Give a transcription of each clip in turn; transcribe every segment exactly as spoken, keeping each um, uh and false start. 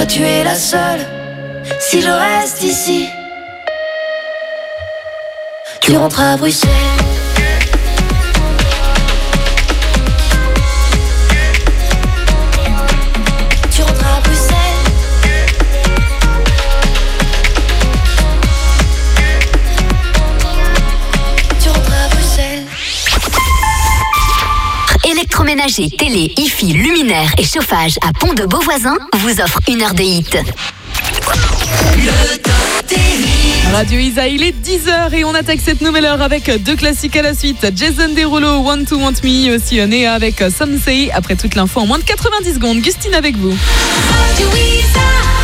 Toi tu es la seule. Si je reste ici, tu rentres à Bruxelles. Tu rentres à Bruxelles. Tu rentres à Bruxelles. Électroménager, télé, hi-fi, luminaire et chauffage à Pont-de-Beauvoisin vous offre une heure de hit. Le top des hits. Radio Isa, il est dix heures et on attaque cette nouvelle heure avec deux classiques à la suite. Jason Derulo, Want to Want Me, aussi Néa avec Some Say. Après toute l'info en moins de quatre-vingt-dix secondes, Gustine avec vous. Radio Isa.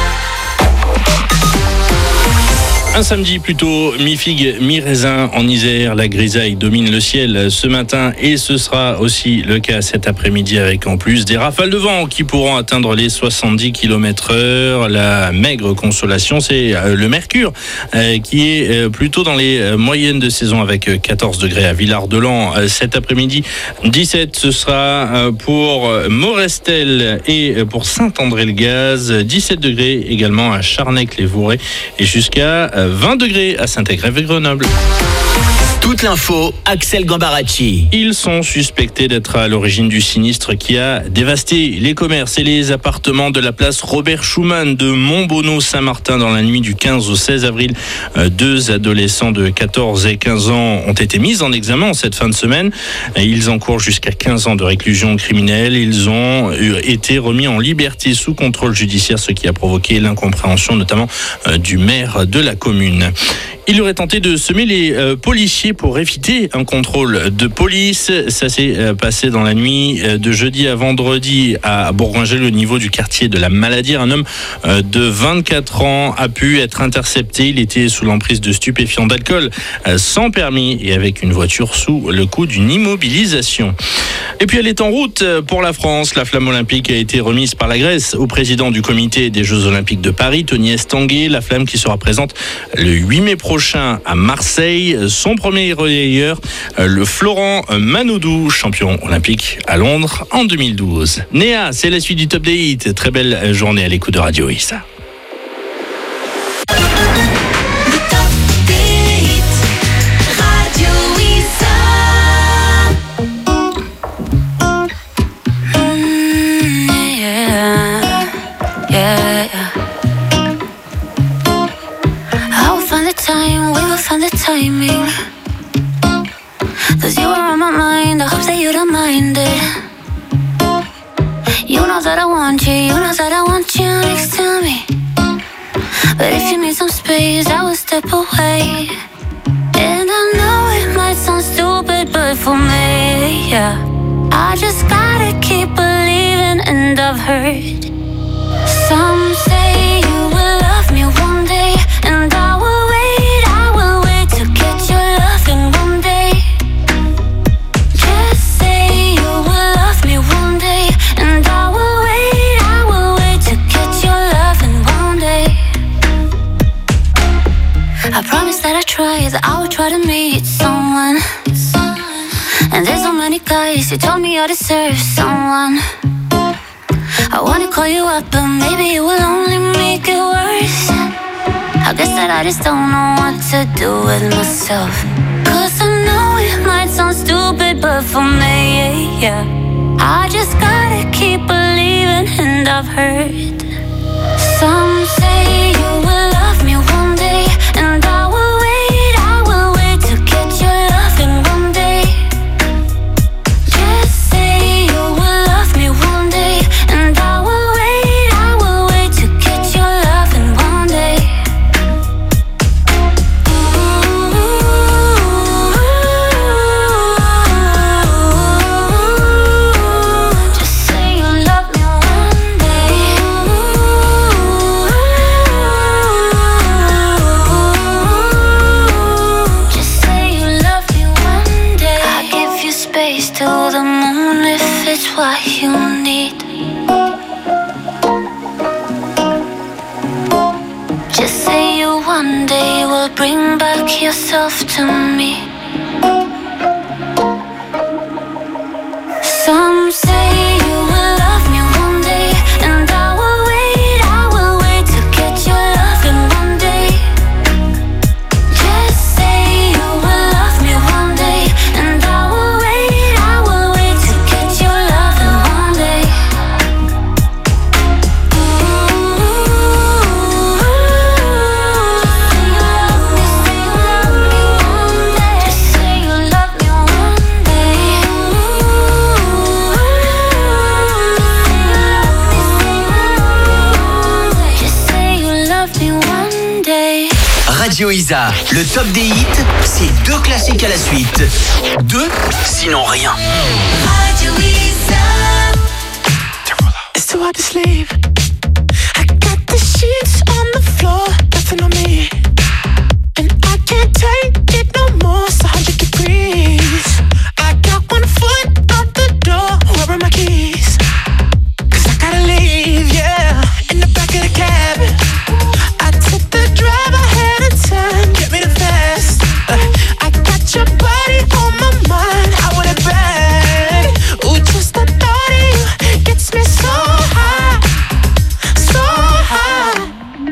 Un samedi plutôt mi-figue, mi-raisin en Isère. La grisaille domine le ciel ce matin et ce sera aussi le cas cet après-midi avec en plus des rafales de vent qui pourront atteindre les soixante-dix kilomètres heure. La maigre consolation, c'est le mercure qui est plutôt dans les moyennes de saison avec quatorze degrés à Villard-de-Lans cet après-midi. dix-sept, ce sera pour Morestel et pour Saint-André-le-Gaz. dix-sept degrés également à Charnec-les-Vourets et jusqu'à vingt degrés à Saint-Agrève et Grenoble. Toute l'info, Axel Gambaracci. Ils sont suspectés d'être à l'origine du sinistre qui a dévasté les commerces et les appartements de la place Robert Schumann de Montbonneau-Saint-Martin dans la nuit du quinze au seize avril. Deux adolescents de quatorze et quinze ans ont été mis en examen en cette fin de semaine. Ils encourent jusqu'à quinze ans de réclusion criminelle. Ils ont été remis en liberté sous contrôle judiciaire, ce qui a provoqué l'incompréhension notamment du maire de la commune. Il aurait tenté de semer les euh, policiers pour éviter un contrôle de police. Ça s'est euh, passé dans la nuit euh, de jeudi à vendredi à Bourgoin-Jallieu au niveau du quartier de la Maladière. Un homme euh, de vingt-quatre ans a pu être intercepté. Il était sous l'emprise de stupéfiants, d'alcool, euh, sans permis et avec une voiture sous le coup d'une immobilisation. Et puis elle est en route pour la France. La flamme olympique a été remise par la Grèce au président du comité des Jeux Olympiques de Paris, Tony Estanguet. La flamme qui sera présente le huit mai prochain à Marseille. Son premier relayeur, le Florent Manoudou, champion olympique à Londres en deux mille douze. Néa, c'est la suite du top des hits. Très belle journée à l'écoute de Radio Isa. Timing, cause you were on my mind. I hope that you don't mind it. You know that I want you, you know that I want you next to me. But if you need some space, I will step away. And I know it might sound stupid, but for me, yeah, I just gotta keep believing. And I've heard some say you will love me one day, and I will I promise that I try, that I will try to meet someone. And there's so many guys, you told me I deserve someone. I wanna call you up, but maybe it will only make it worse. I guess that I just don't know what to do with myself. Cause I know it might sound stupid, but for me, yeah, I just gotta keep believing. And I've heard some say you will love me one day, and I will wait, I will wait to get your loving one day. Just say you will love me one day, and I will wait, I will wait to get your loving one day. Ooh, just say you love me one day. Just say you love me one day. I give you space to the moon if it's what you need. Just say you one day will bring back yourself to me. Some say you will love me one day, and I will wait, I will Radio Isa, le top des hits, c'est deux classiques à la suite. Deux, sinon rien. Radio Isa. It's too hard to sleep. I got the sheets on the floor, nothing on me. And I can't take it no more, it's one hundred degrees. I got one foot out the door, where are my keys? Cause I gotta leave, yeah, in the back of the cab. I took the drive, I had a turn, get me the fast. uh, I got your body on my mind, I want it bad. Ooh, just the thought of you gets me so high, so high.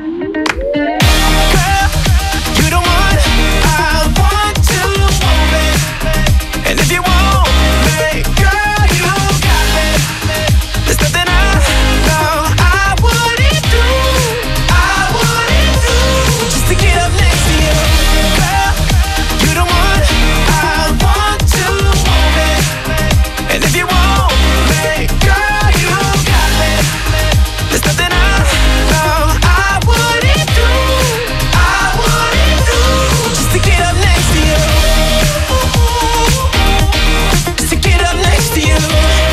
Girl, you the one I want to want me. And if you want me, girl, you got me. There's nothing I know I wouldn't do, I wouldn't do, just to get up next to you. Girl, you the one I want to want me. And if you want me, girl, you got me. There's nothing I know I wouldn't do, I wouldn't do, just to get up next to you. Just to get up next to you.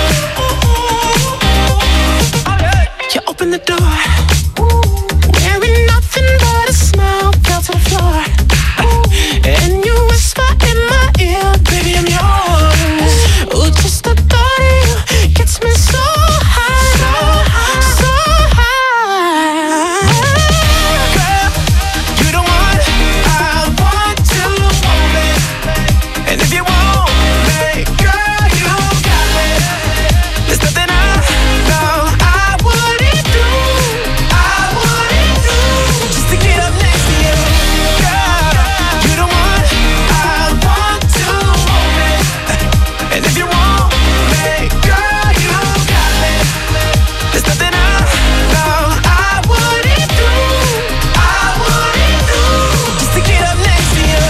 You open the door, wearing nothing but a smile, fell to the floor. And you whisper in my ear, baby, I'm yours. Ooh, just the thought of you gets me so high, so high. Girl, you the one I want to want me. And if you want me, girl, you got me. There's nothing I know I wouldn't do, I wouldn't do, just to get up next to you. Girl, you the one I want to want me. And if you want me, girl, you got me. There's nothing I know I wouldn't do, I wouldn't do, just to get up next to you.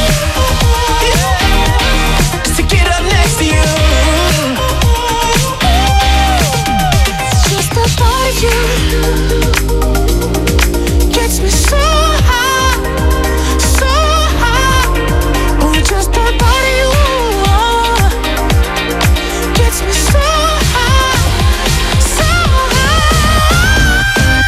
Yeah, just to get up next to you. Just the thought of you gets me so high, so high. Oh, just the thought of you gets me so high, so high.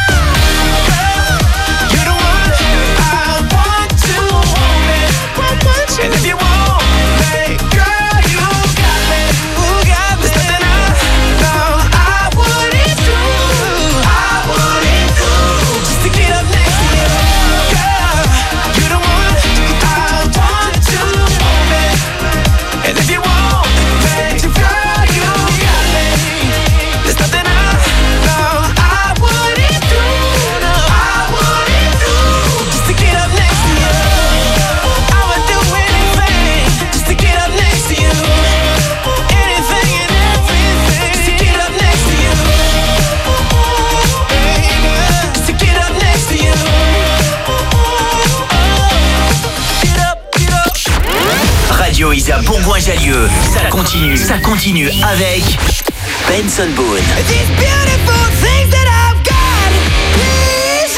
Girl, you're the one I want to want me. And if you want me, girl, you got me. Ooh, got me. There's nothing I know I wouldn't do, I wouldn't do, just to get up next to you. Girl, you're the one I want to want me. And if you want me, girl, you got me. There's nothing I know I wouldn't do, no, I wouldn't do, just to get up next to you. I would do anything just to get up next to you. Anything and everything just to get up next to you. Baby, just to get up next to you. Get up, get up. Radio Isa Bourgoin-Jallieu, ça continue, ça continue avec Benson Boone. These beautiful things that I've got, please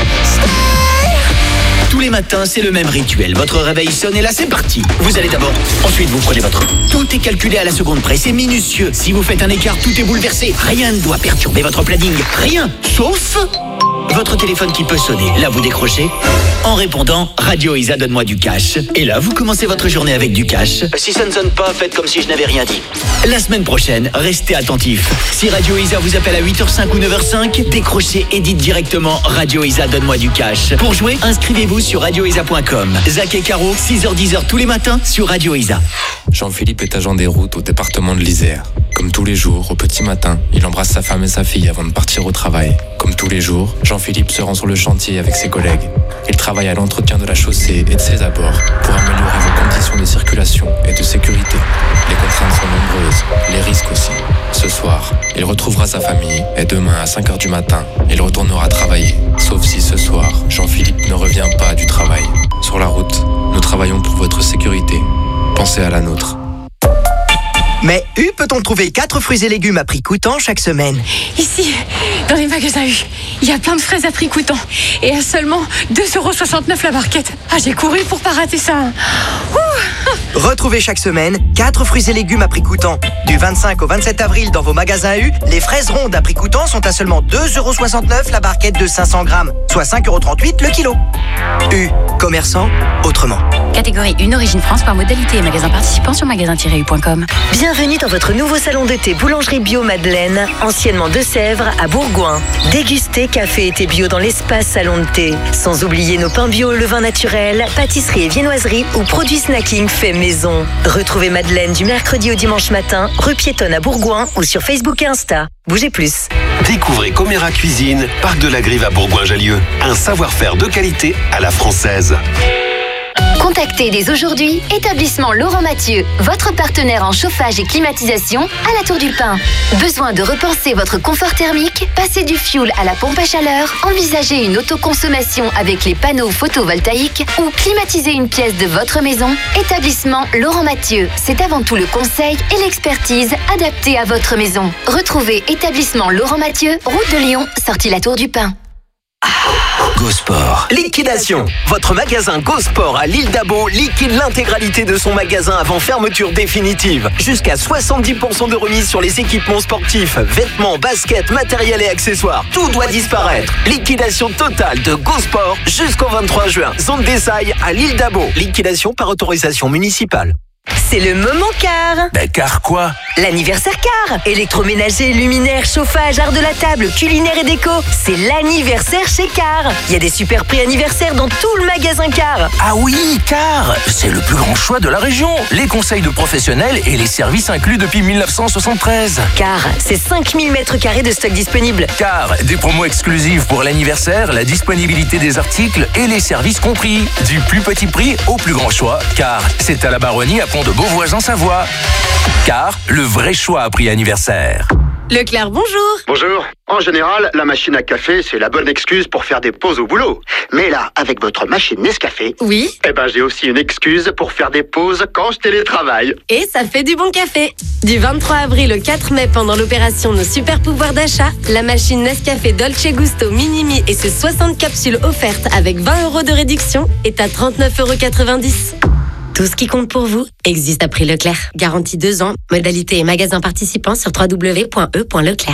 stay. Tous les matins, c'est le même rituel. Votre réveil sonne et là, c'est parti. Vous allez d'abord, ensuite vous prenez votre... Tout est calculé à la seconde près, c'est minutieux. Si vous faites un écart, tout est bouleversé. Rien ne doit perturber votre planning. Rien, sauf... votre téléphone qui peut sonner. Là, vous décrochez en répondant « Radio Isa, donne-moi du cash ». Et là, vous commencez votre journée avec du cash. Si ça ne sonne pas, faites comme si je n'avais rien dit. La semaine prochaine, restez attentifs. Si Radio Isa vous appelle à huit heures cinq ou neuf heures cinq, décrochez et dites directement « Radio Isa, donne-moi du cash ». Pour jouer, inscrivez-vous sur radio isa point com. Zach et Caro, six heures dix tous les matins sur Radio Isa. Jean-Philippe est agent des routes au département de l'Isère. Comme tous les jours, au petit matin, il embrasse sa femme et sa fille avant de partir au travail. Comme tous les jours, Jean-Philippe se rend sur le chantier avec ses collègues. Il travaille à l'entretien de la chaussée et de ses abords pour améliorer vos conditions de circulation et de sécurité. Les contraintes sont nombreuses, les risques aussi. Ce soir, il retrouvera sa famille et demain à cinq heures du matin, il retournera travailler. Sauf si ce soir, Jean-Philippe ne revient pas du travail. Sur la route, nous travaillons pour votre sécurité. Pensez à la nôtre. Mais U peut-on trouver quatre fruits et légumes à prix coûtant chaque semaine? Ici, dans les magasins U, il y a plein de fraises à prix coûtant. Et à seulement deux euros soixante-neuf la barquette. Ah, j'ai couru pour pas rater ça. Ouh. Retrouvez chaque semaine quatre fruits et légumes à prix coûtant. Du vingt-cinq au vingt-sept avril dans vos magasins U, les fraises rondes à prix coûtant sont à seulement deux euros soixante-neuf la barquette de cinq cents grammes, soit cinq euros trente-huit le kilo. U, commerçant autrement. Catégorie une Origine France par modalité et magasin participant sur magasin tiret u point com. Bienvenue dans votre nouveau salon de thé Boulangerie Bio Madeleine, anciennement de Sèvres à Bourgoin. Dégustez café et thé bio dans l'espace salon de thé. Sans oublier nos pains bio, le vin naturel, pâtisserie et viennoiserie ou produits snacking fait maison. Retrouvez Madeleine du mercredi au dimanche matin, rue piétonne à Bourgoin ou sur Facebook et Insta. Bougez plus. Découvrez Coméra Cuisine, parc de la Grive à Bourgoin-Jallieu. Un savoir-faire de qualité à la française. Contactez dès aujourd'hui Établissement Laurent Mathieu, votre partenaire en chauffage et climatisation à la Tour du Pin. Besoin de repenser votre confort thermique? Passez du fioul à la pompe à chaleur, envisagez une autoconsommation avec les panneaux photovoltaïques ou climatisez une pièce de votre maison? Établissement Laurent Mathieu, c'est avant tout le conseil et l'expertise adaptés à votre maison. Retrouvez Établissement Laurent Mathieu, route de Lyon, sortie la Tour du Pin. GoSport. Liquidation. Votre magasin GoSport à l'île d'Abo liquide l'intégralité de son magasin avant fermeture définitive. Jusqu'à soixante-dix pour cent de remise sur les équipements sportifs, vêtements, baskets, matériel et accessoires. Tout doit disparaître. Liquidation totale de GoSport jusqu'au vingt-trois juin. Zone d'Essailles à l'île d'Abo. Liquidation par autorisation municipale. C'est le moment car. Ben car quoi? L'anniversaire car. Électroménager, luminaire, chauffage, art de la table, culinaire et déco. C'est l'anniversaire chez Car. Il y a des super prix anniversaires dans tout le magasin Car. Ah oui, Car, c'est le plus grand choix de la région. Les conseils de professionnels et les services inclus depuis mille neuf cent soixante-treize. Car, c'est cinq mille mètres carrés de stock disponible. Car, des promos exclusives pour l'anniversaire, la disponibilité des articles et les services compris. Du plus petit prix au plus grand choix. Car, c'est à la Baronnie à Pont de Beauvoisin, Savoie. Car, le vrai choix à prix anniversaire. Leclerc, bonjour. Bonjour. En général, la machine à café, c'est la bonne excuse pour faire des pauses au boulot. Mais là, avec votre machine Nescafé... Oui. Eh ben, j'ai aussi une excuse pour faire des pauses quand je télétravaille. Et ça fait du bon café. Du vingt-trois avril au quatre mai, pendant l'opération Nos Super Pouvoirs d'achat, la machine Nescafé Dolce Gusto Minimi et ses soixante capsules offertes avec vingt euros de réduction est à trente-neuf euros quatre-vingt-dix. Tout ce qui compte pour vous existe à prix Leclerc. Garantie deux ans. Modalité et magasin participants sur w w w point e point leclerc.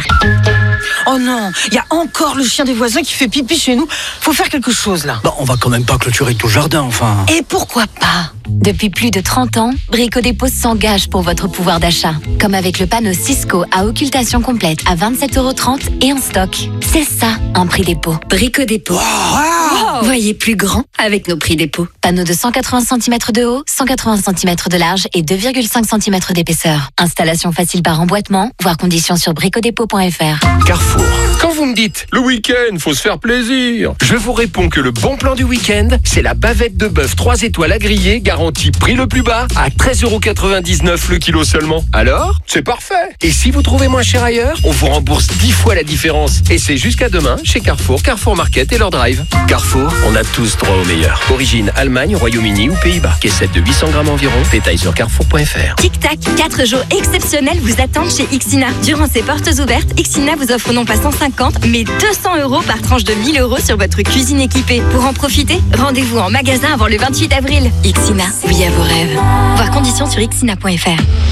Oh non, il y a encore le chien des voisins qui fait pipi chez nous. Faut faire quelque chose là. Bon, on va quand même pas clôturer tout le jardin, enfin. Et pourquoi pas? Depuis plus de trente ans, Brico Dépôt s'engage pour votre pouvoir d'achat. Comme avec le panneau Cisco à occultation complète à vingt-sept euros trente et en stock. C'est ça, un prix dépôt. Brico Dépôt. Wow, wow. Voyez plus grand avec nos prix dépôt. Panneau de cent quatre-vingts centimètres de haut, cent quatre-vingts centimètres de large et deux virgule cinq centimètres d'épaisseur. Installation facile par emboîtement, voire conditions sur brico dépôt point f r. Carrefour. Quand vous me dites, le week-end, faut se faire plaisir, je vous réponds que le bon plan du week-end, c'est la bavette de bœuf trois étoiles à griller, garantie prix le plus bas, à treize euros quatre-vingt-dix-neuf le kilo seulement. Alors, c'est parfait. Et si vous trouvez moins cher ailleurs, on vous rembourse dix fois la différence. Et c'est jusqu'à demain chez Carrefour, Carrefour Market et leur drive. Carrefour, on a tous droit au meilleur. Origine Allemagne, Royaume-Uni ou Pays-Bas. Caissette de huit cents grammes environ. Détail sur carrefour point f r. Tic Tac, quatre jours exceptionnels vous attendent chez Ixina. Durant ces portes ouvertes, Ixina vous offre non pas cent cinquante, mais deux cents euros par tranche de mille euros sur votre cuisine équipée. Pour en profiter, rendez-vous en magasin avant le vingt-huit avril. Ixina, oui à vos rêves. Voir conditions sur ixina point f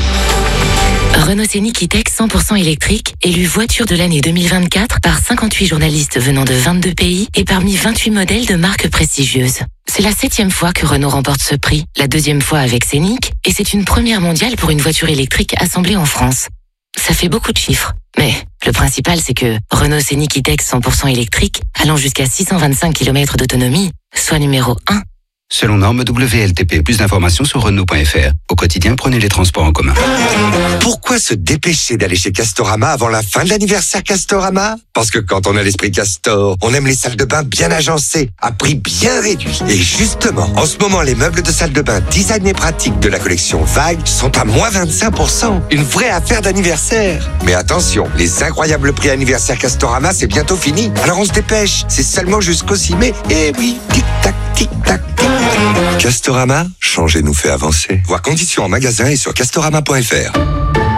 r. Renault Scénic E-Tech cent pour cent électrique, élu voiture de l'année deux mille vingt-quatre par cinquante-huit journalistes venant de vingt-deux pays et parmi vingt-huit modèles de marques prestigieuses. C'est la septième fois que Renault remporte ce prix, la deuxième fois avec Scénic, et c'est une première mondiale pour une voiture électrique assemblée en France. Ça fait beaucoup de chiffres, mais le principal c'est que Renault Scénic E-Tech cent pour cent électrique, allant jusqu'à six cent vingt-cinq kilomètres d'autonomie, soit numéro un. Selon norme W L T P, plus d'informations sur Renault point f r. Au quotidien, prenez les transports en commun. Pourquoi se dépêcher d'aller chez Castorama avant la fin de l'anniversaire Castorama? Parce que quand on a l'esprit Castor, on aime les salles de bain bien agencées, à prix bien réduit. Et justement, en ce moment, les meubles de salle de bain design et pratique de la collection Vague sont à moins vingt-cinq pour cent. Une vraie affaire d'anniversaire. Mais attention, les incroyables prix anniversaire Castorama, c'est bientôt fini. Alors on se dépêche. C'est seulement jusqu'au six mai. Et oui, tic-tac, tic-tac, tic. Castorama, changer nous fait avancer. Voir conditions en magasin et sur castorama point f r.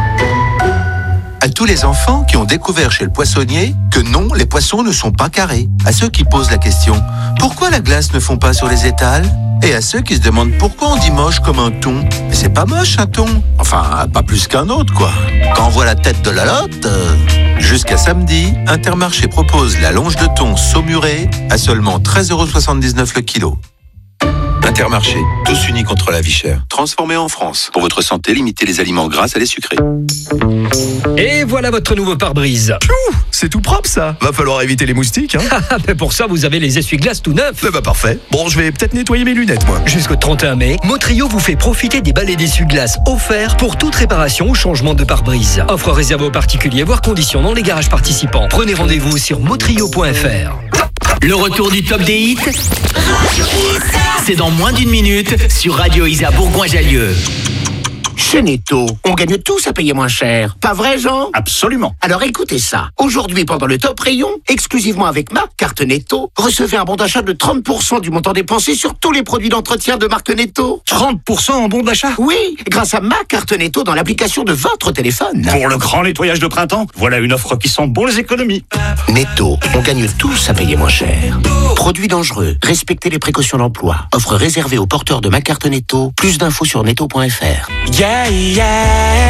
À tous les enfants qui ont découvert chez le poissonnier que non, les poissons ne sont pas carrés. À ceux qui posent la question « Pourquoi la glace ne fond pas sur les étals ?» Et à ceux qui se demandent pourquoi on dit moche comme un thon. Mais c'est pas moche un thon. Enfin, pas plus qu'un autre, quoi. Quand on voit la tête de la lotte... Euh... Jusqu'à samedi, Intermarché propose la longe de thon saumurée à seulement treize euros soixante-dix-neuf le kilo. Intermarché, tous unis contre la vie chère. Transformé en France. Pour votre santé, limitez les aliments gras à les sucrés. Et voilà votre nouveau pare-brise. Pfiou, c'est tout propre ça. Va falloir éviter les moustiques. Hein. Mais pour ça, vous avez les essuie-glaces tout neufs. Eh bah parfait. Bon, je vais peut-être nettoyer mes lunettes, moi. Jusqu'au trente et un mai, Motrio vous fait profiter des balais d'essuie-glaces offerts pour toute réparation ou changement de pare-brise. Offre réservée aux particuliers, voire conditions dans les garages participants. Prenez rendez-vous sur motrio point f r. Le retour du top des hits, c'est dans moins d'une minute sur Radio Isa Bourgoin-Jallieu. Chez Netto, on gagne tous à payer moins cher. Pas vrai, Jean? Absolument. Alors écoutez ça. Aujourd'hui, pendant le top rayon, exclusivement avec ma carte Netto, recevez un bon d'achat de trente pour cent du montant dépensé sur tous les produits d'entretien de marque Netto. trente pour cent en bon d'achat? Oui, grâce à ma carte Netto dans l'application de votre téléphone. Pour le grand nettoyage de printemps, voilà une offre qui sent bon les économies. Netto, on gagne tous à payer moins cher. Produits dangereux, respectez les précautions d'emploi. Offre réservée aux porteurs de ma carte Netto. Plus d'infos sur netto point f r. Yeah, yeah,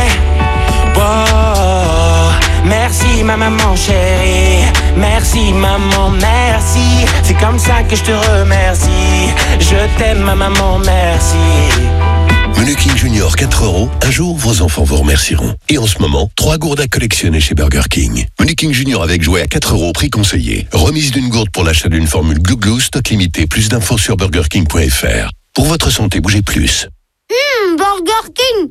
wow. Merci ma maman chérie, merci maman, merci. C'est comme ça que je te remercie. Je t'aime ma maman, merci. Menu King Junior quatre euros. Un jour, vos enfants vous remercieront. Et en ce moment, trois gourdes à collectionner chez Burger King. Menu King Junior avec jouet à quatre euros, prix conseillé. Remise d'une gourde pour l'achat d'une formule Glou Glou, stock limité. Plus d'infos sur burger king point f r. Pour votre santé, bougez plus. Hum, Burger King.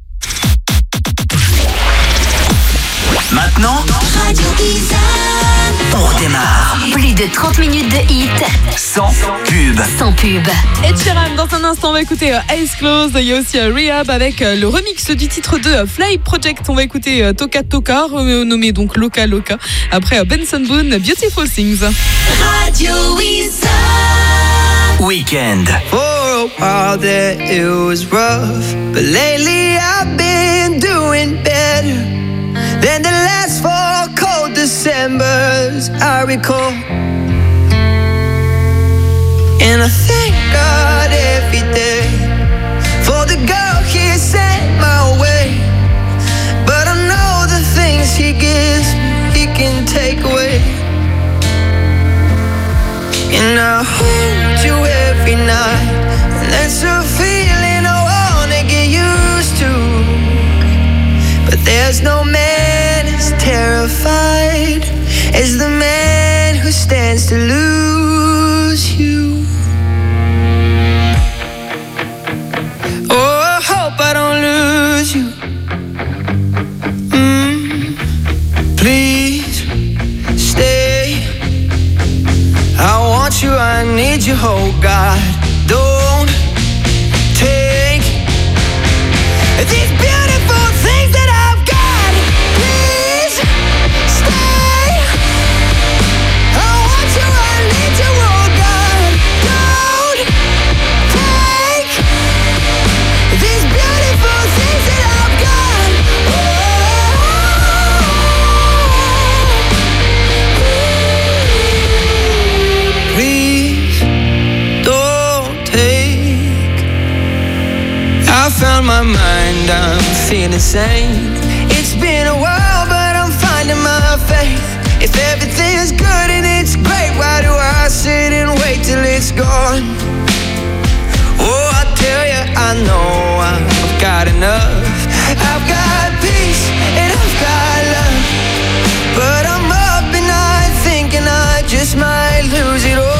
Maintenant, Radio Isa, on redémarre. Plus de trente minutes de hit. Sans pub. Sans pub. Ed Sheeran, dans un instant, on va écouter euh, Eyes Closed. Il y a aussi euh, Rehab avec euh, le remix du titre de euh, Fly Project. On va écouter euh, Toka Toka, renommé donc Loka Loka. Après euh, Benson Boone, Beautiful Things. Radio Isa. Weekend. For a while there it was rough, but lately I've been doing better than the last four cold Decembers I recall. And I thank God every day for the girl He sent my way. But I know the things He gives me, He can take away. And I hold you every night, and that's a feeling I wanna get used to. But there's no man as terrified as the man who stands to lose you. Oh, I hope I don't lose you. Mm, please stay. I want you, I need you, oh God. Don't take these beautiful things that I've got. Please stay. I want you, I need you, oh God. Don't take these beautiful things that I've got. Please don't take. I found my mind, I'm feeling sane. It's been a while, but I'm finding my faith. If everything's good and it's great, why do I sit and wait till it's gone? Oh, I tell you, I know I've got enough. I've got peace and I've got love, but I'm up and I thinking I just might lose it all.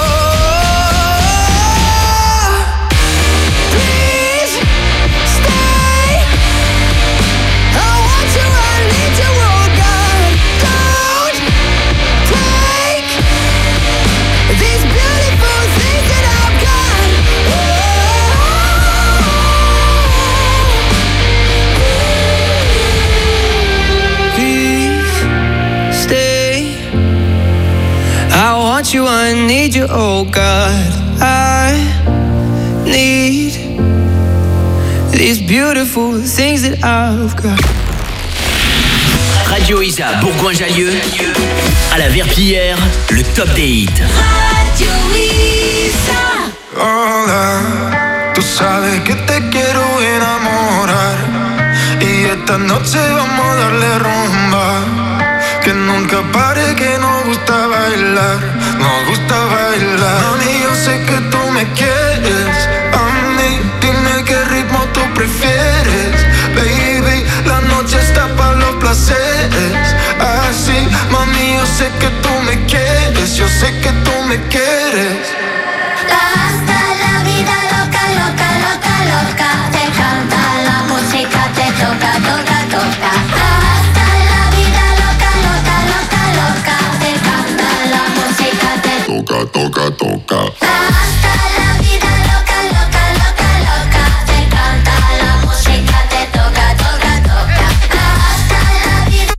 You, I need you, oh God. I need these beautiful things that I've got. Radio Isa Bourgoin-Jallieu, à la Verpillière, le top des hits. Radio Isa. Hola, tú sabes que te quiero enamorar y esta noche vamos a darle rumba, que nunca pare, que nos gusta bailar, nos gusta bailar. Mami, yo sé que tú me quieres, a mí dime qué ritmo tú prefieres, baby, la noche está para los placeres, así, mami, yo sé que tú me quieres, yo sé que tú me quieres. Hasta la vida loca, loca, loca, loca, te canta la música, te toca, toca, toca. Hasta la vida loca, loca, loca, loca, te canta la música, te toca, toca, toca. Hasta la vida loca, loca, loca, loca, te canta la música, te toca, toca, toca. Hasta la vida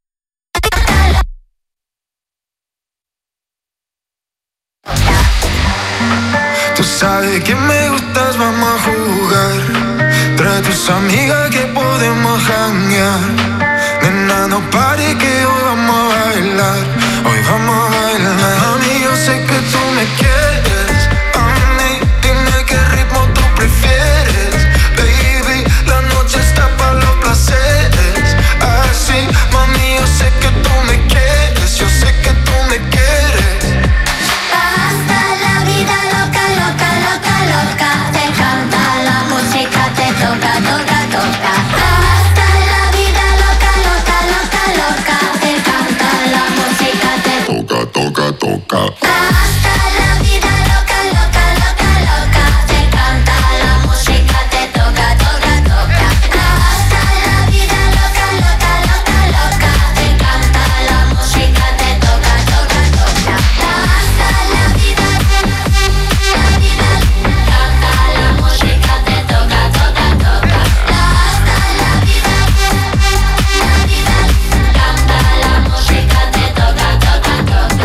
Tú sabes que me gustas, vamos a jugar. Trae tus amigas que podemos janguear. Nena, no pare que hoy vamos a bailar. Hoy vamos a bailar. Mami, yo sé que tú me quieres. A mí, dime qué ritmo tú prefieres. Baby, la noche está para los placeres. Así, mami, yo sé que tú me quieres. Yo sé que tú me quieres. hasta la vida loca, loca, loca, loca, te canta la música, te toca, toca, toca. Hasta la vida loca, loca, loca, loca, te canta la música, te toca, toca, toca. Hasta la vida loca, loca, loca, loca, te canta la música, te toca, toca, toca. Hasta la vida loca, loca, loca, loca, te canta la música, te toca, toca, toca. Hasta la vida, la vida, canta la música, te toca, toca, toca. Hasta la vida, la vida, canta la música, te toca, toca, toca.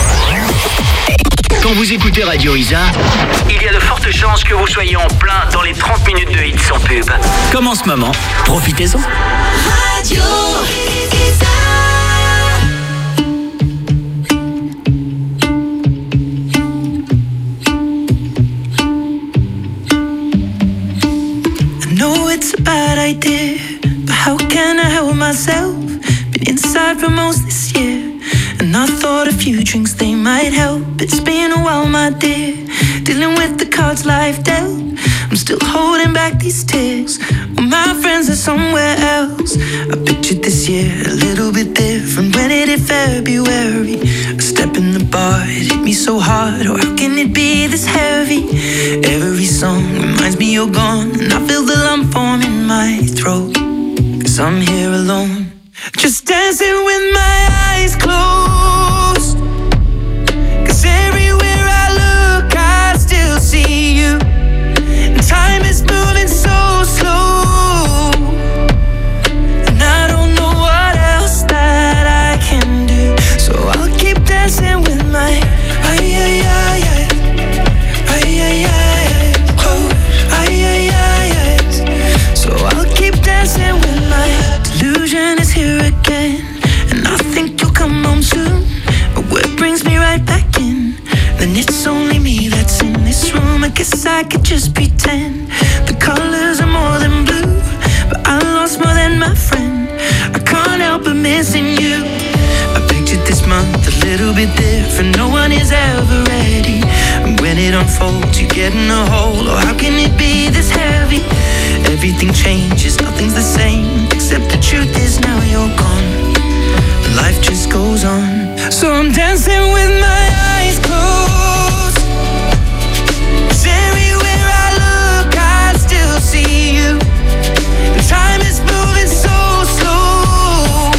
Quand vous écoutez Radio Isa, il y a de fortes chances que vous soyez en plein dans les trente minutes de hits sans pub. Comme en ce moment, profitez-en. Radio I know it's a bad idea, but how can I help myself? Been inside for most this year, and I thought a few drinks they might help. It's been a while, my dear, dealing with the cards life dealt. I'm still holding back these tears, well, my friends are somewhere else. I pictured this year a little bit different. When it hit February, a step in the bar, it hit me so hard. Oh, how can it be this heavy? Every song reminds me you're gone, and I feel the lump form in my throat, 'cause I'm here alone, just dancing with my eyes closed. 'Cause everywhere I look, I still see you. And time is moving so slow, and I don't know what else that I can do. So I'll keep dancing with my ay ay ay ay ay ay ay oh ay ay ay ay. So I'll keep dancing with my delusion is here again, and I think you'll come home soon. But what brings me right back in? Then it's only me that's in this room. I guess I could just pretend the colors are more than blue, but I lost more than my friend. I can't help but missing you. I pictured this month a little bit different. No one is ever ready, and when it unfolds, you get in a hole. Oh, how can it be this heavy? Everything changes, nothing's the same, except the truth is now you're gone. But life just goes on, so I'm dancing with my eyes closed. 'Cause everywhere I look, I still see you. And time is moving so slow,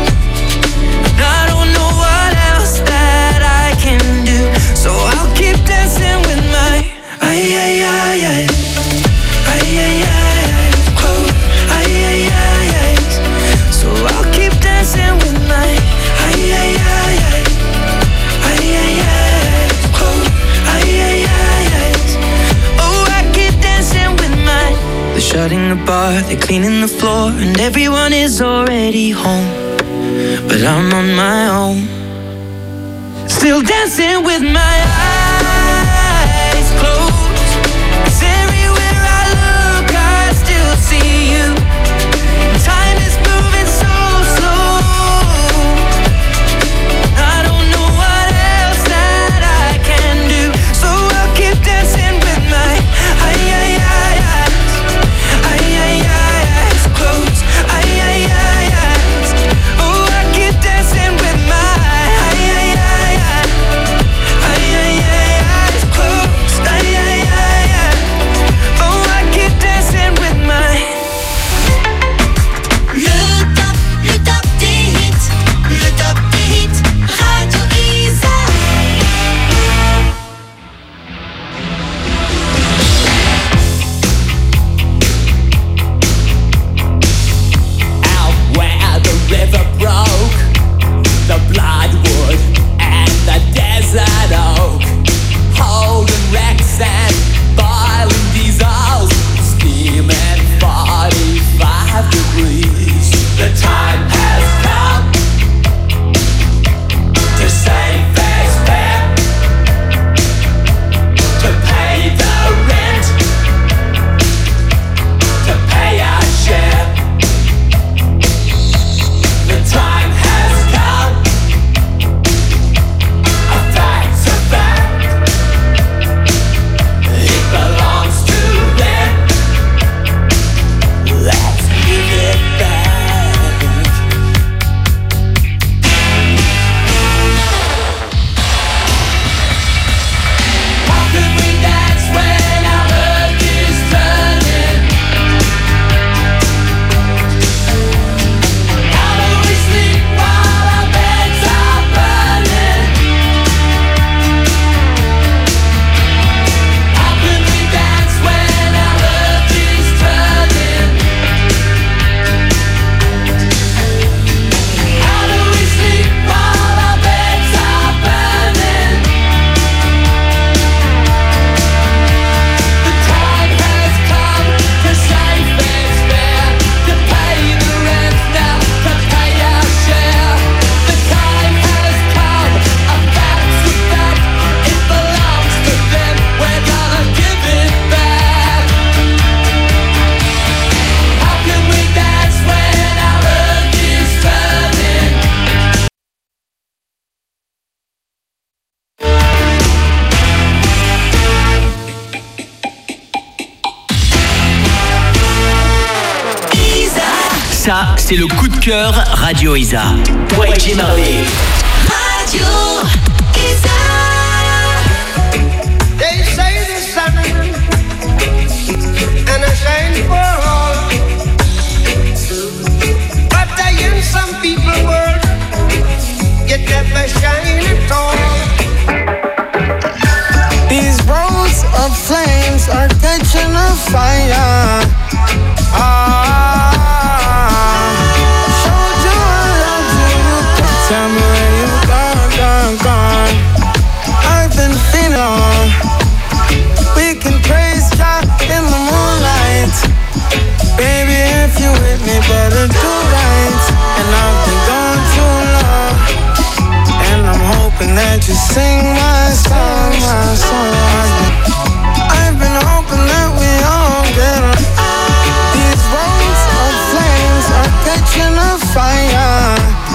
and I don't know what else that I can do. So I'll keep dancing with my ay ay ay ay ay ay ay oh ay ay ay ay. So I'll keep dancing with my ay ay ay ay ay ay ay oh ay ay ay ay. Oh, I keep dancing with my. They're shutting the bar, they're cleaning the floor, and everyone is already home. but I'm on my own. Still dancing with my eyes closed. 'Cause everywhere I look, I still see you. Time is moving so slow. I don't know what else that I can do, so I'll keep dancing with my ay ay ay eyes, ay ay ay eyes closed, ay ay ay eyes. Oh, I keep dancing with my ay ay ay eyes, ay ay ay eyes closed, ay ay ay eyes. Oh, I keep dancing with my. Le top, le top des hits, le top des hits, Radio Isa. Out where the river broke, the bloodwood and the desert oak, holding wrecks and boiling diesels, steaming forty-five degrees. The time has come to save face fair, to pay the rent, to pay our share. The time has come, a fact's a fact. It belongs to them. Let's give it back. How can we dance when our earth is turning? How do we sleep while our beds are burning? How can we dance when our earth is turning? How do we sleep while our beds are burning? The time has come to save fair's fair, to pay the rent now, to pay our share. The time has come, a fact's a fact. It belongs to them, we're gonna give it back. How can we dance when our earth is turning? Ça, c'est le coup de cœur Radio Isa. Y J Marley. Radio Isa. They say the sun and I shine for all, but I in some people world you never shine at all. These roads of flames are catching a fire. Ah, showed you I love you. Tell me where you gone, gone, gone. I've been feeling on. We can praise God in the moonlight. Baby, if you with me, better do right. And I've been gone too long, and I'm hoping that you sing my song, my song. I've been hoping that we all get along. These roads of flames are catching a fire.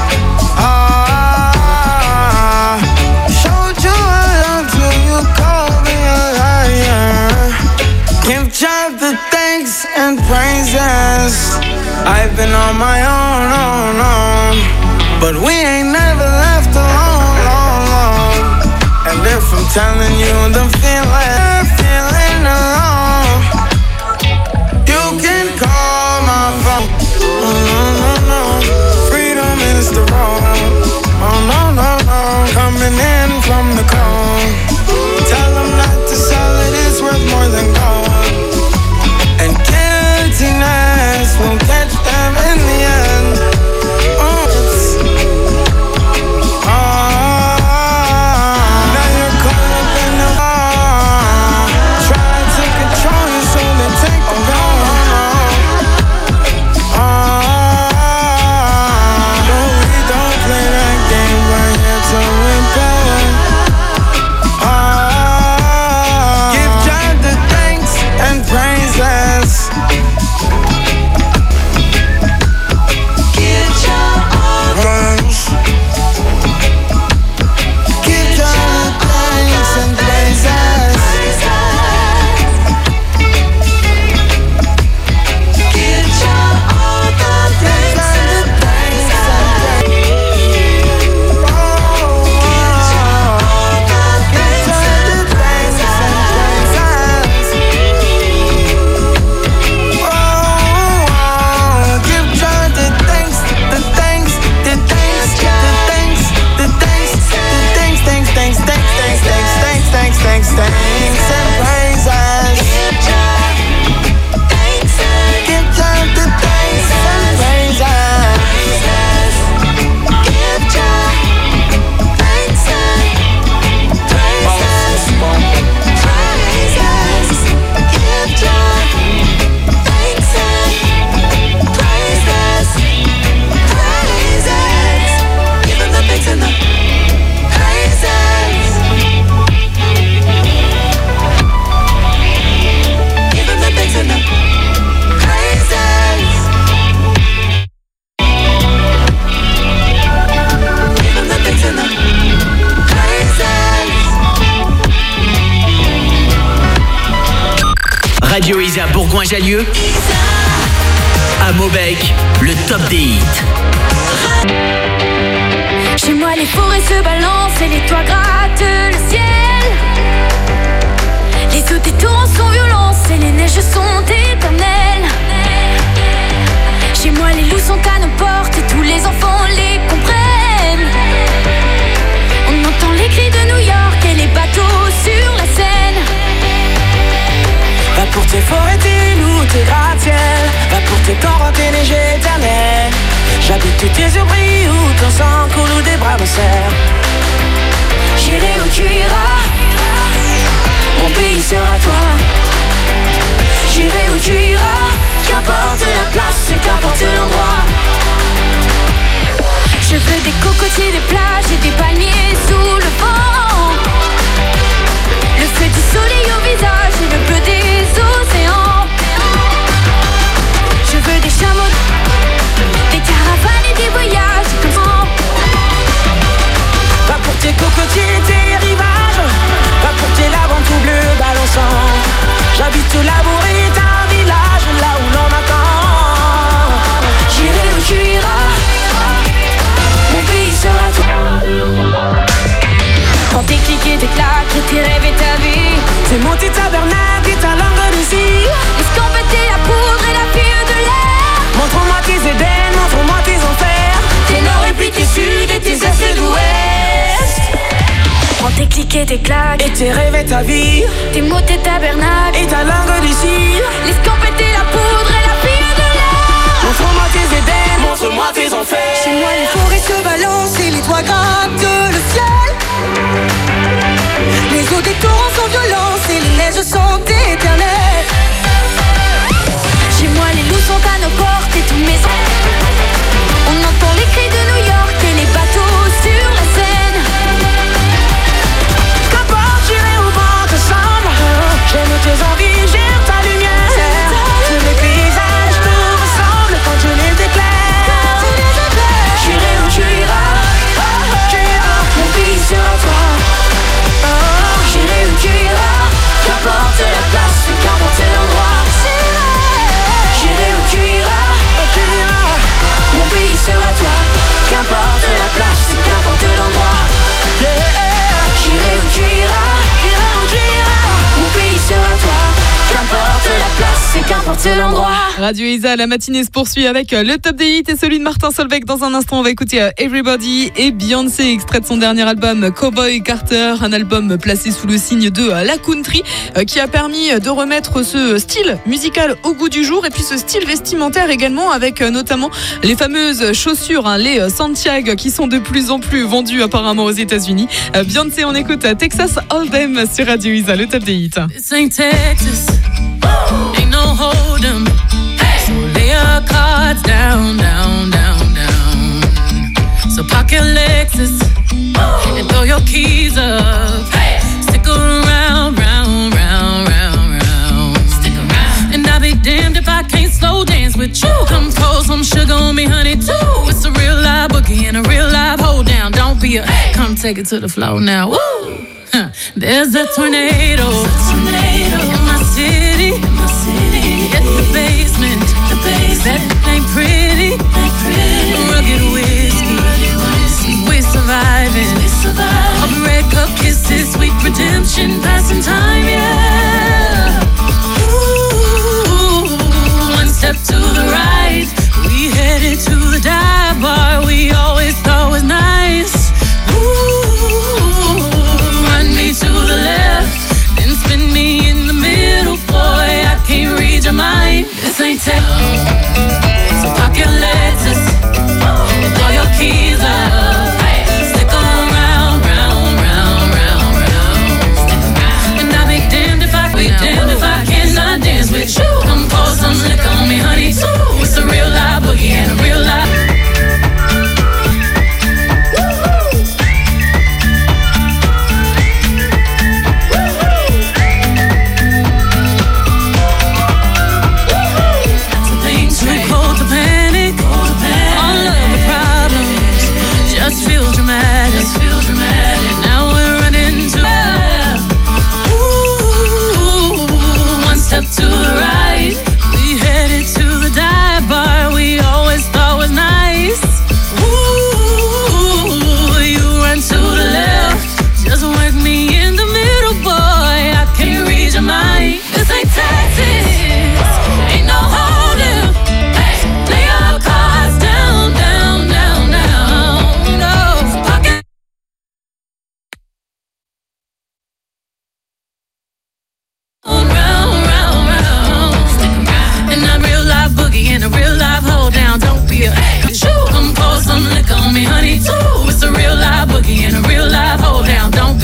Ah, showed you I loved you, you called me a liar. Give God the thanks and praises. I've been on my own, own, own, but we ain't never left alone, alone, alone. And if I'm telling you the feeling, feeling alone, you can call my phone. Oh, no, no, no. Freedom is the road. Oh, no, no, no. Coming in from the cold. Tell them not to sell it, it's worth more than gold. And guiltiness will catch them in the end. Oh, it's, oh, now you're caught up in the oh, Radio Isa Bourgoin-Jallieu. À Maubec, le top des hits. Chez moi les forêts se balancent et les toits grattent le ciel. Les eaux des torrents sont violentes et les neiges sont éternelles. Chez moi les loups sont à nos portes et tous les enfants les comprennent. On entend les cris de New York et les bateaux sur la Seine. Va pour tes forêts, tes loups, tes gratte-ciel. Va pour tes torrents, tes neiges éternelles. J'habite où tes yeux brillent, où ton sang coule, où des bras me serrent. J'irai où tu iras, mon pays sera toi. J'irai où tu iras, qu'importe la place et qu'importe l'endroit. Je veux des cocotiers, des plages et des palmiers sous le vent. Le feu du soleil au visage et le bleu des océans. Je veux des chameaux, des caravanes et des voyages comme ça. Va pour tes cocotiers, tes rivages. Va pour tes laves tout bleu balançant. J'habite tout labouré, un village là où l'on m'attend. J'irai où tu iras, mon pays sera toi. Quand tes clics et tes claques et tes rêves et ta vie. C'est mon petit tabernacle et ta langue d'ici. Escampetez la poudre et la pire de l'air. Montre-moi tes Éden, montre-moi tes enfers. Tes nord et puis tes sud et tes est et d'ouest. Prends tes clics et tes claques et tes rêves et ta vie. Tes mots, tes tabernacles et ta langue d'ici. L'escampetez la poudre et la pire de l'air. Montre-moi tes Éden, montre-moi tes enfers. Chez moi les forêts se balancent et les toits grattent le ciel. Les eaux des torrents sont violentes et les neiges sont éternelles. Chez moi les loups sont à nos portes et tous mes enfants. On entend les cris de New York et les bateaux sur la Seine. Qu'importe j'irai où vent te semble. J'aime tes envies, j'aime ta lumière. Tous les paysages nous ressemblent quand je les éclaire. J'irai où tu iras, mon pays sera toi. J'irai où tu iras, qu'importe la place et qu'importe l'endroit. J'irai où tu iras, mon pays sera toi. Qu'importe la place et qu'importe l'endroit. J'irai où tu iras, mon pays sera toi. Qu'importe la place et qu'importe l'endroit. Radio Isa, la matinée se poursuit avec le top des hits et celui de Martin Solveig. Dans un instant, on va écouter Everybody et Beyoncé, extrait de son dernier album Cowboy Carter, un album placé sous le signe de la country qui a permis de remettre ce style musical au goût du jour et puis ce style vestimentaire également, avec notamment les fameuses chaussures, hein, les Santiago, qui sont de plus en plus vendues apparemment aux États-Unis. Beyoncé, on écoute Texas Hold'em sur Radio Isa, le top des hits. This ain't Texas, ain't no hold'em. So lay your cards down, down, down, down. So park your Lexus and throw your keys up. Stick around, round, round, round, round. Stick around. And I'll be damned if I can't slow dance with you. Come pour some sugar on me, honey, too. It's a real live boogie and a real live hold down. Don't be a, come take it to the floor now. Woo! Huh. There's a tornado, tornado in my city, in my city. Hit the basement, the basement. That ain't pretty, ain't pretty. Rugged whiskey, rugged whiskey. We're surviving, we're surviving. All the red cup kisses, sweet redemption, passing time, yeah. Ooh, one step to the right, we headed to the dive bar we always thought was nice. Ooh. To the left, then spin me in the middle, boy, I can't read your mind. This ain't tech. So park your Lexus and throw your keys up. Stick around, round, round, round, round. And I'll be damned if I, be damned if I cannot dance with you. Come pour some liquor on me, honey, too. It's a real live boogie and a real live.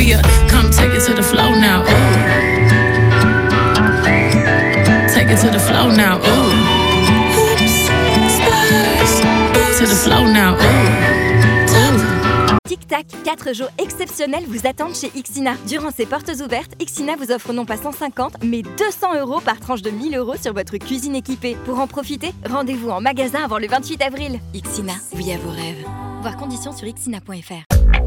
Hey, come take it to the floor now. Ooh. Take it to the floor now. Ooh. To the floor now. Ooh. Tic Tac, quatre jours exceptionnels vous attendent chez Ixina. Durant ces portes ouvertes, Ixina vous offre non pas cent cinquante, mais deux cents euros par tranche de mille euros sur votre cuisine équipée. Pour en profiter, rendez-vous en magasin avant le vingt-huit avril. Ixina, oui à vos rêves. Voir conditions sur ixina point f r.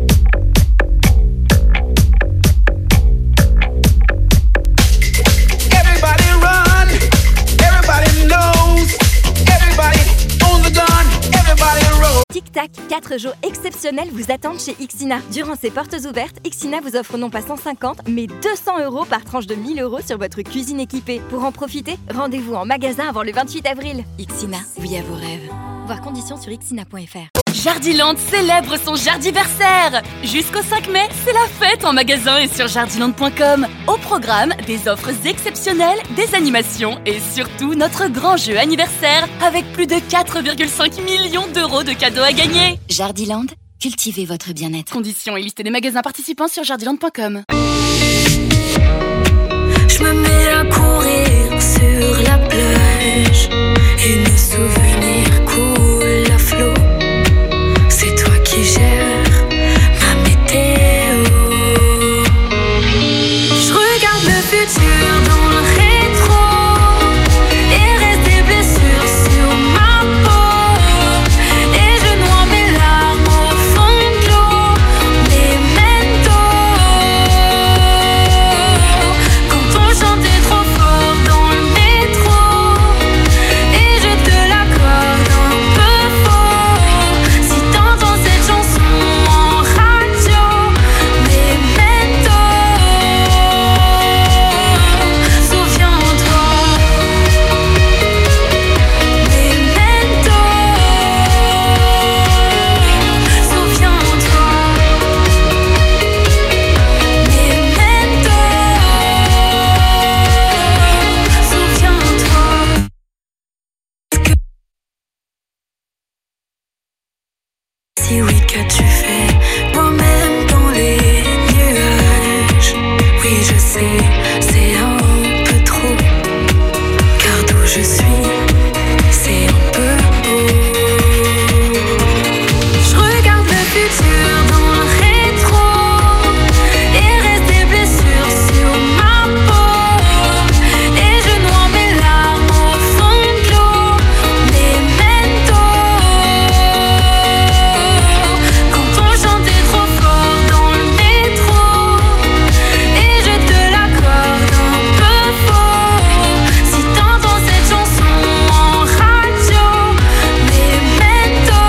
Everybody run, everybody knows, everybody on the gun, everybody roll. Tic Tac, quatre jours exceptionnels vous attendent chez Ixina. Durant ces portes ouvertes, Ixina vous offre non pas cent cinquante, mais deux cents euros par tranche de mille euros sur votre cuisine équipée. Pour en profiter, rendez-vous en magasin avant le vingt-huit avril. Ixina, oui à vos rêves. Voir conditions sur ixina point f r. Jardiland célèbre son jardiversaire. Jusqu'au cinq mai, c'est la fête en magasin et sur jardiland point com. Au programme, des offres exceptionnelles, des animations et surtout notre grand jeu anniversaire avec plus de quatre virgule cinq millions d'euros de cadeaux à gagner. Jardiland, cultivez votre bien-être. Conditions et liste des magasins participants sur jardiland point com. Je me mets à courir sur la plage et nos souvenirs coulent à flot. C'est toi qui gères ma météo. Je regarde le futur dans le rétro et reste des blessures sur ma peau. Et je noie mes larmes au fond de l'eau. Memento. Quand on chantait trop fort dans le métro et je te l'accorde un peu faux. Si t'entends cette chanson en radio, Memento. Souviens-toi, Memento. Souviens-toi, Memento. Souviens-toi. Si oui, qu'as-tu fait moi-même dans les nuages? Oui, je sais, c'est un peu trop. Car d'où je suis, c'est un peu beau. Je regarde le futur dans le rétro et reste des blessures sur ma peau. Et je noie mes larmes au fond de l'eau. Memento. Quand on chantait trop fort dans le métro et je te l'accorde un peu faux. Si t'entends cette chanson en radio, Memento.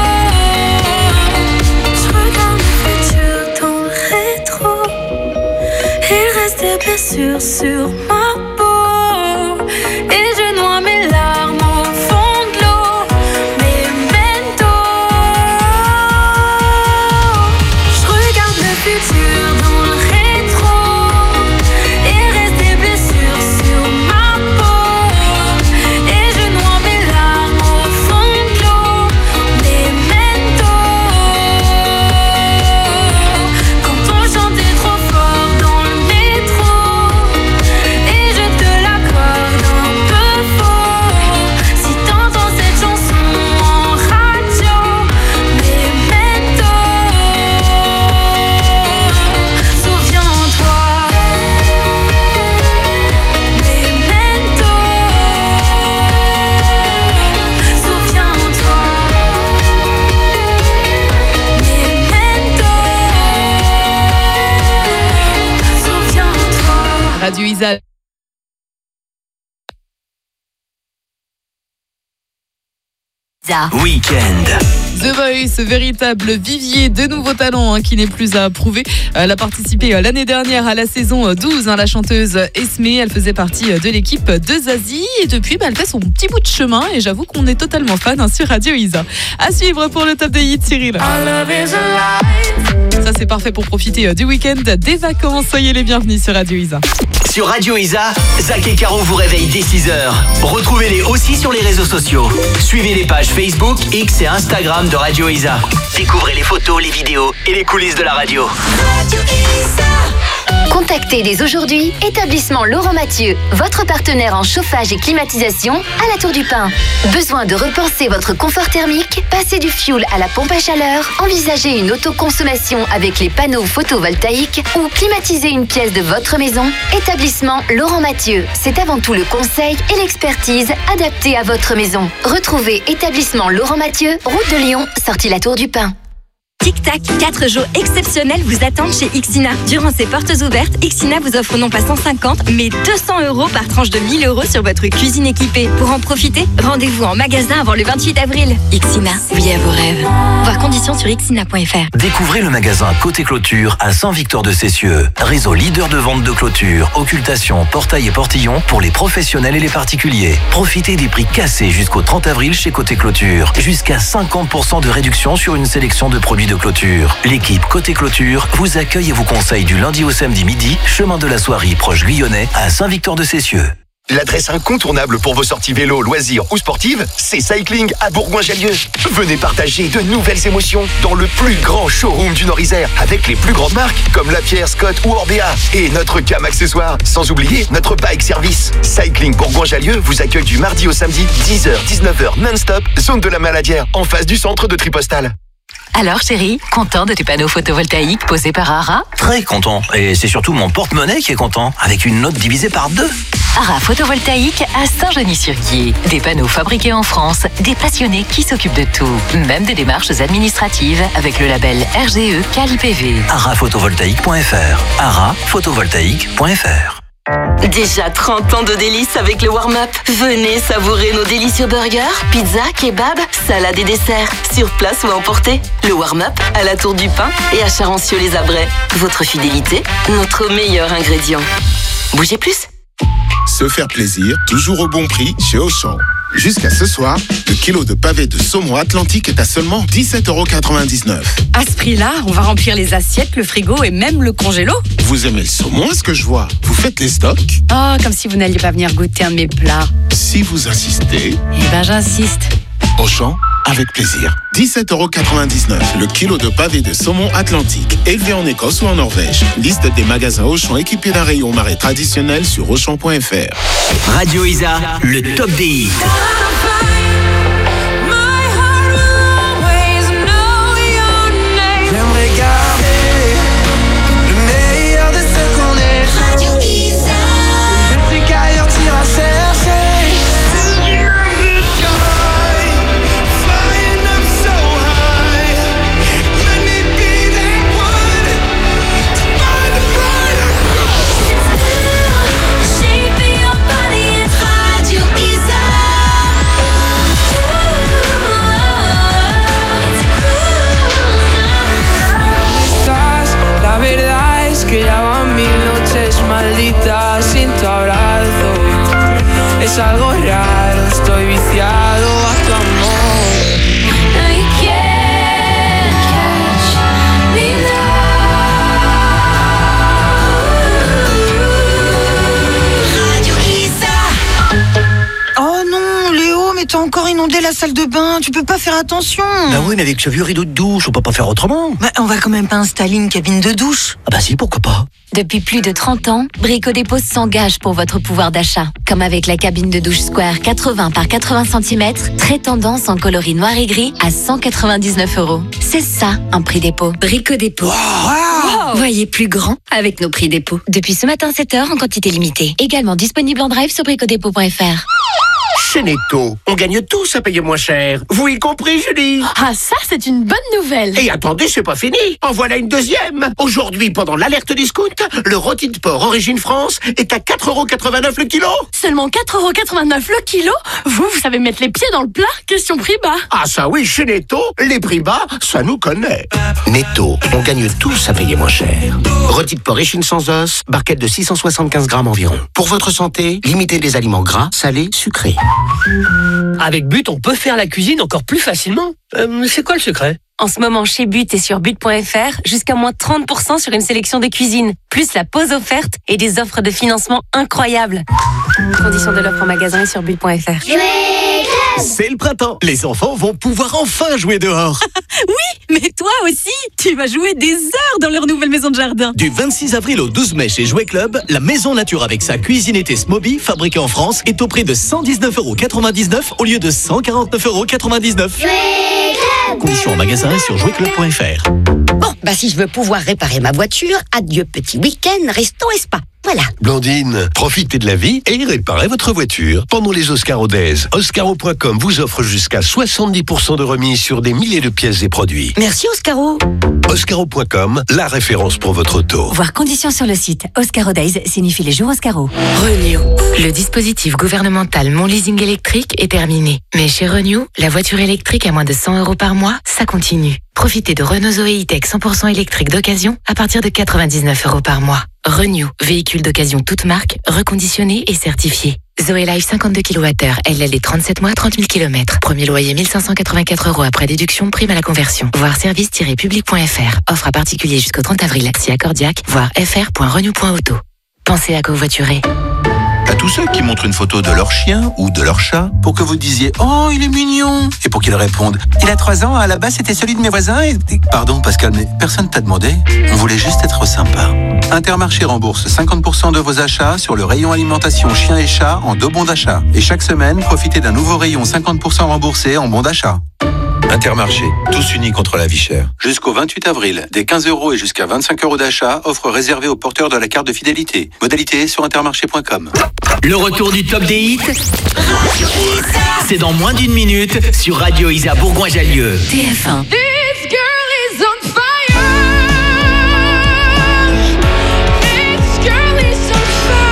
Je regarde le futur dans le rétro. Il reste des blessures sur ma peau et je noie mes larmes au fond de l'eau. Memento. Je regarde le futur dans le rétro et reste des blessures sur ma peau et je noie mes larmes au fond de l'eau. Memento. Quand on chantait trop fort dans le métro et je te l'accorde un peu faux. Si t'entends cette chanson en radio, Memento. Souviens-toi, Memento. Souviens-toi, Memento. Souviens-toi. Radio Isa. Week-end. The Voice, véritable vivier de nouveaux talents hein, qui n'est plus à prouver. Elle a participé euh, l'année dernière à la saison douze, hein, la chanteuse Esme. Elle faisait partie euh, de l'équipe de Zazie et depuis bah, elle fait son petit bout de chemin et j'avoue qu'on est totalement fan hein, sur Radio Isa. À suivre pour le top des hits, Cyril. Ça c'est parfait pour profiter euh, du week-end, des vacances. Soyez les bienvenus sur Radio Isa. Sur Radio Isa, Zach et Caro vous réveillent dès six heures. Retrouvez-les aussi sur les réseaux sociaux. Suivez les pages Facebook, X et Instagram de Radio Isa. Découvrez les photos, les vidéos et les coulisses de la radio. Radio Isa. Contactez dès aujourd'hui Établissement Laurent Mathieu, votre partenaire en chauffage et climatisation à la Tour du Pin. Besoin de repenser votre confort thermique? Passez du fioul à la pompe à chaleur, envisagez une autoconsommation avec les panneaux photovoltaïques ou climatisez une pièce de votre maison? Établissement Laurent Mathieu, c'est avant tout le conseil et l'expertise adaptés à votre maison. Retrouvez Établissement Laurent Mathieu, route de Lyon, sortie la Tour du Pin. Tic Tac, quatre jours exceptionnels vous attendent chez Ixina. Durant ces portes ouvertes, Ixina vous offre non pas cent cinquante, mais deux cents euros par tranche de mille euros sur votre cuisine équipée. Pour en profiter, rendez-vous en magasin avant le vingt-huit avril. Ixina, oui à vos rêves. Voir conditions sur ixina point f r. Découvrez le magasin Côté Clôture à Saint-Victor-de-Cessieux. Réseau leader de vente de clôture, occultation, portail et portillon pour les professionnels et les particuliers. Profitez des prix cassés jusqu'au trente avril chez Côté Clôture. Jusqu'à cinquante pour cent de réduction sur une sélection de produits de clôture. L'équipe Côté Clôture vous accueille et vous conseille du lundi au samedi midi, chemin de la Soierie proche Guyonnais à Saint-Victor-de-Cessieux. L'adresse incontournable pour vos sorties vélo, loisirs ou sportives, c'est Cycling à Bourgoin-Jallieu. Venez partager de nouvelles émotions dans le plus grand showroom du Nord-Isère avec les plus grandes marques comme Lapierre, Scott ou Orbea et notre gamme accessoires. Sans oublier notre bike service. Cycling Bourgoin-Jallieu vous accueille du mardi au samedi, dix heures dix-neuf heures non-stop, zone de la Maladière, en face du centre de tri postal. Alors chérie, content de tes panneaux photovoltaïques posés par Ara? Très content. Et c'est surtout mon porte-monnaie qui est content, avec une note divisée par deux. Ara Photovoltaïque à Saint-Genis-sur-Guiers. Des panneaux fabriqués en France, des passionnés qui s'occupent de tout. Même des démarches administratives avec le label R G E Quali P V. ara photovoltaïque point f r. ara photovoltaïque point f r. Déjà trente ans de délices avec le warm-up. Venez savourer nos délicieux burgers, pizzas, kebabs, salades et desserts. Sur place ou à emporter. Le warm-up à la Tour du Pin et à Charancieux-les-Abrais. Votre fidélité, notre meilleur ingrédient. Bougez plus. Se faire plaisir, toujours au bon prix chez Auchan. Jusqu'à ce soir, le kilo de pavé de saumon Atlantique est à seulement dix-sept euros quatre-vingt-dix-neuf. À ce prix-là, on va remplir les assiettes, le frigo et même le congélo. Vous aimez le saumon, est-ce que je vois? Vous faites les stocks? Oh, comme si vous n'alliez pas venir goûter un de mes plats. Si vous insistez... Eh ben, j'insiste. Auchan, avec plaisir. dix-sept euros quatre-vingt-dix-neuf, le kilo de pavé de saumon Atlantique, élevé en Écosse ou en Norvège. Liste des magasins Auchan équipés d'un rayon marais traditionnel sur auchan point f r. Radio Isa, le top des hits. J'aimerais garder le meilleur de ce qu'on est. Radio Isa. Je sais qu'ailleurs t'iras chercher. Que ya van mil noches malditas sin tu abrazo. Es algo raro, estoy viciado a tu amor. I can't catch me now. Radio Isa. Oh non, Léo, mais t'as encore inondé la salle de bain, tu peux pas faire attention. Bah oui, mais avec ce vieux rideau de douche, on peut pas faire autrement. Bah, on va quand même pas installer une cabine de douche. Ah bah si, pourquoi pas. Depuis plus de trente ans, Brico Dépôt s'engage pour votre pouvoir d'achat. Comme avec la cabine de douche Square quatre-vingts par quatre-vingts centimètres, très tendance en coloris noir et gris à cent quatre-vingt-dix-neuf euros. C'est ça, un prix dépôt. Brico Dépôt. Wow. Voyez plus grand avec nos prix dépôt. Depuis ce matin sept heures en quantité limitée. Également disponible en drive sur brico dépôt point f r. Chez Netto, on gagne tous à payer moins cher. Vous y compris, Julie? Ah, ça, c'est une bonne nouvelle. Et attendez, c'est pas fini. En voilà une deuxième. Aujourd'hui, pendant l'alerte discount, le rôti de porc Origine France est à quatre euros quatre-vingt-neuf le kilo. Seulement quatre euros quatre-vingt-neuf le kilo? Vous, vous savez mettre les pieds dans le plat? Question prix bas. Ah ça oui, chez Netto, les prix bas, ça nous connaît. Netto, on gagne tous à payer moins cher. Rôti de porc échine sans os, barquette de six cent soixante-quinze grammes environ. Pour votre santé, limitez les aliments gras, salés, sucrés. Avec But, on peut faire la cuisine encore plus facilement. Euh, c'est quoi le secret? En ce moment, chez But et sur but point f r, jusqu'à moins trente pour cent sur une sélection de cuisine, plus la pause offerte et des offres de financement incroyables. Conditions de l'offre en magasin et sur but point f r. C'est le printemps. Les enfants vont pouvoir enfin jouer dehors. Oui, mais toi aussi, tu vas jouer des heures dans leur nouvelle maison de jardin. Du vingt-six avril au douze mai chez Jouet Club, la Maison Nature avec sa cuisine été Smoby, fabriquée en France, est au prix de cent dix-neuf euros quatre-vingt-dix-neuf au lieu de cent quarante-neuf euros quatre-vingt-dix-neuf. Conditions en magasin et sur jouet club point f r. Bon, bah si je veux pouvoir réparer ma voiture, adieu petit week-end, resto et spa. Voilà. Blandine, profitez de la vie et réparez votre voiture. Pendant les Oscaro Days, Oscaro point com vous offre jusqu'à soixante-dix pour cent de remise sur des milliers de pièces et produits. Merci Oscaro. Oscaro point com, la référence pour votre auto. Voir conditions sur le site. Oscaro Days signifie les jours Oscaro. Renew. Le dispositif gouvernemental Mon Leasing électrique est terminé. Mais chez Renew, la voiture électrique à moins de cent euros par mois, ça continue. Profitez de Renault Zoé E-Tech cent pour cent électrique d'occasion à partir de quatre-vingt-dix-neuf euros par mois. Renew, véhicule d'occasion toute marque, reconditionné et certifié. Zoé Life cinquante-deux kilowattheures, L L D trente-sept mois, trente mille kilomètres. Premier loyer mille cinq cent quatre-vingt-quatre euros après déduction, prime à la conversion. Voir service tiret public point f r. Offre à particulier jusqu'au trente avril. Si accordiaque, voir f r point renew point auto. Pensez à covoiturer. À tous ceux qui montrent une photo de leur chien ou de leur chat pour que vous disiez « Oh, il est mignon !» et pour qu'ils répondent « Il a trois ans, à la base c'était celui de mes voisins et... » Pardon Pascal, mais personne t'a demandé. On voulait juste être sympa. Intermarché rembourse cinquante pour cent de vos achats sur le rayon alimentation chien et chat en deux bons d'achat. Et chaque semaine, profitez d'un nouveau rayon cinquante pour cent remboursé en bons d'achat. Intermarché, tous unis contre la vie chère. Jusqu'au vingt-huit avril, des quinze euros et jusqu'à vingt-cinq euros d'achat, offre réservée aux porteurs de la carte de fidélité. Modalité sur intermarché point com. Le retour du top des hits, c'est dans moins d'une minute sur Radio Isa Bourgoin-Jallieu. T F un. This girl is on fire. This girl is on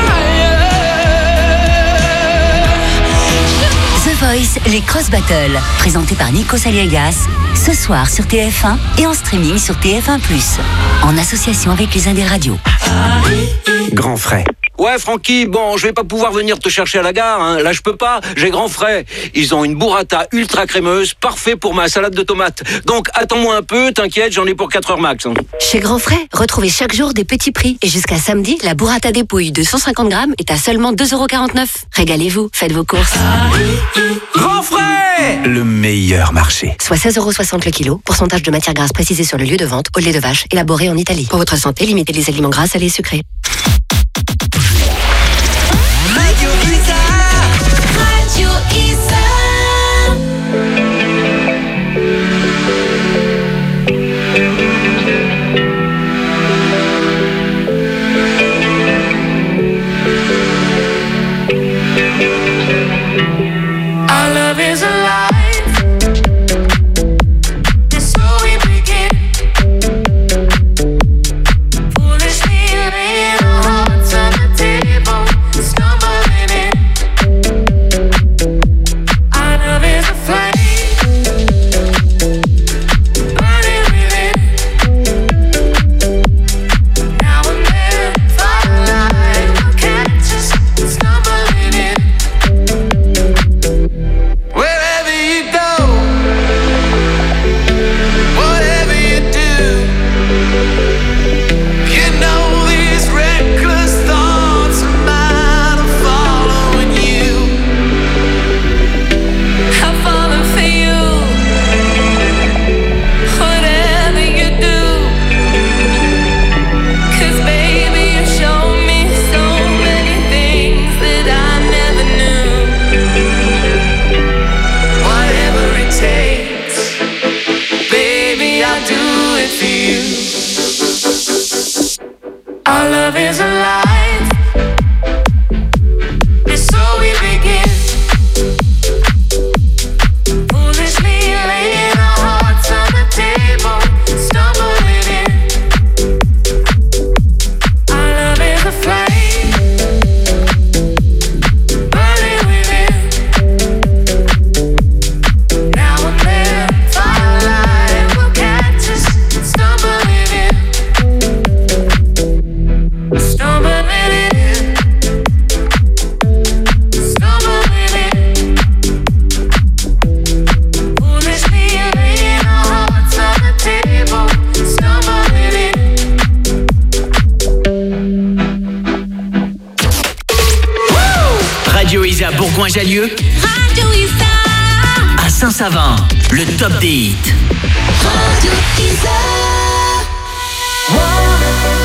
fire. The Voice, les Cross Battles, présentés par Nico Saliegas, ce soir sur T F un et en streaming sur T F un plus, en association avec les Indes Radios. Grand frais. Ouais, Francky, bon, je vais pas pouvoir venir te chercher à la gare, hein. Là, je peux pas, j'ai grand frais. Ils ont une burrata ultra crémeuse, parfait pour ma salade de tomates. Donc, attends-moi un peu, t'inquiète, j'en ai pour quatre heures max. Hein. Chez Grand Frais, retrouvez chaque jour des petits prix. Et jusqu'à samedi, la burrata dépouille de cent cinquante grammes est à seulement deux euros quarante-neuf. Régalez-vous, faites vos courses. Grand frais! Le meilleur marché. Soit seize euros soixante le kilo, pourcentage de matière grasse précisé sur le lieu de vente, au lait de vache, élaboré en Italie. Pour votre santé, limitez les aliments gras, salés et sucrés. Radio Isa. Radio Isa. Our love is alive. It's so we begin. Foolishly laying our hearts on the table, stumbling in. Our love is a flame, burning within. Now and then, firelight will catch us stumbling in. Wherever you go, whatever you do, you know these reckless thoughts of mine are following you. I'm falling for you. Whatever you do, 'cause baby you show me so many things that I never knew. Whatever it takes, baby I'll do it for you. Our love is alive. It's so we begin. Foolishly laying our hearts on the table, stumbling in. Our love is a flame, burning within. Now and then, firelight will catch us stumbling in. Stumbling in. Stumbling in. Foolishly laying our hearts on the table, stumbling in. Radio Isa Bourgoin-Jallieu, Radio Isa. Saint-Savin, le top des hits. Radio Isère.